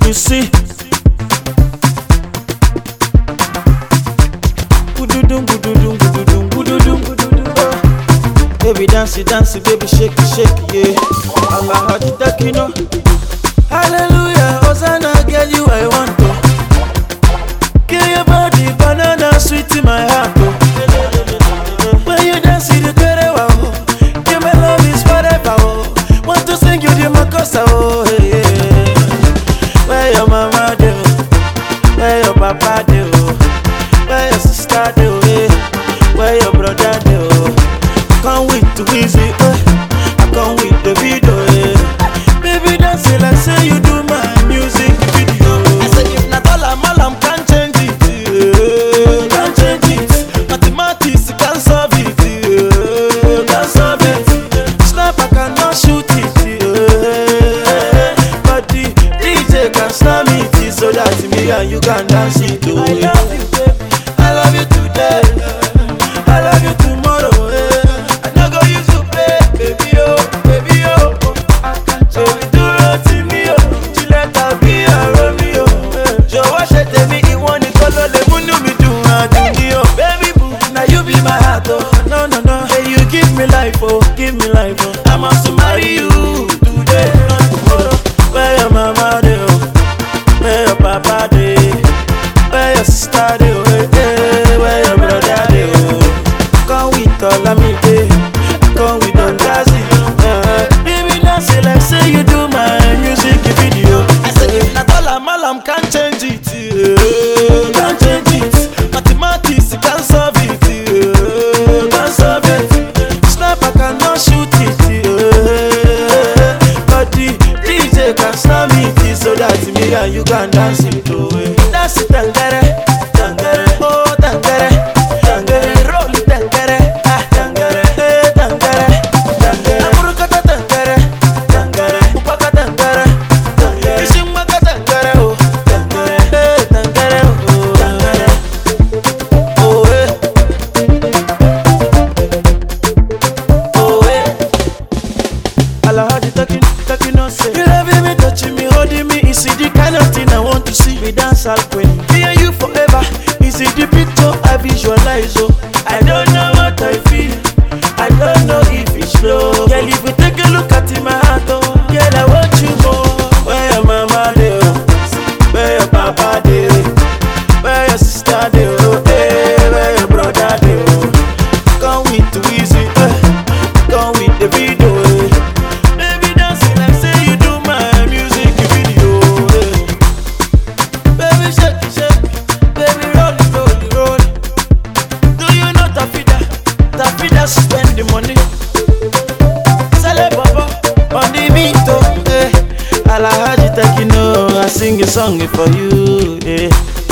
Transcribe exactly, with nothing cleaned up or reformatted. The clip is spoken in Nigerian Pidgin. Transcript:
You see, gududum, gududum, gududum, gududum, gududum. Baby dance, dance, baby shake, shake, yeah. Allah had it, that you know. Hallelujah, Hosanna, girl, you I want to. Give your body banana sweet in my heart, oh. When you dance, you do it, wow. Give my love is forever, oh. Want to sing you the makosa, oh, hey, yeah. Where your mama do? Where your papa do? Where your sister do? Where your brother do? I can't wait to visit, eh. I can't wait to video, eh. Baby dance it like say you do my music video. I say if not all I'm all I'm can't change it, eh. Can't change it. Mathematics can't solve it, eh. Can't solve it. Sniper cannot shoot it, eh. But the D J can slam it, so that me and you can dance it, oh. I love you, baby. I love you today. I love you tomorrow, eh. I no go use you play, baby, oh, baby, oh. So we do it to me, oh. Juliet, I'll be a Romeo, eh. Jọ̀wọ́ ṣe tèmi, ìwọ nìkan ló lè múnú mi dùn àdùnní, oh. Baby boo, now you be my heart, oh. No, no, no. Hey, you give me life, oh, give me life, oh. I must marry you today, not tomorrow. Where your mama dey, oh? Where your papa dey? Where your sister dey, oh? Hey, where your brother dey, oh? Come with Olamide, come with Don Jazzy, uh, baby dance it like say you do my music video. I say if not all I'm all I'm can't change it, uh, can't change it. Mathematics can't solve it, uh, can't solve it. Sniper cannot shoot it, uh, but the D J can slam it, so that me and you can dance it, oh. Dance it, tangere, tangere, oh tangere, tangere, roll it, tangere, ah tangere, eh tangere, tangere, amurukata tangere, tangere, upaka tangere, tangere, ishimaka tangere, oh tangere, eh tangere, oh tangere, oh eh, oh eh. Allah had it talking, talking on say. You loving me, touching me, holding me. Is it the kind of thing I want to see? We dance all queen. Me and you forever. Is it the picture I visualize? Oh, I don't know what I feel. I don't know if it's slow. Girl, if we take a look at my heart, oh, girl, I want you more. Where your mama dey? Where your papa dey? Where your sister dey? Oh, hey, where your brother dey? Oh, come with the easy, eh. Come with the video, eh. Baby dancing like say you do my music video, eh. Baby shake it, shake it. Baby roll it, roll it, roll it. Do you know Tafida? Tafida spend the money. Sell it, papa, on the beat, oh, eh. Alhaji Tekino, I sing a song for you, eh.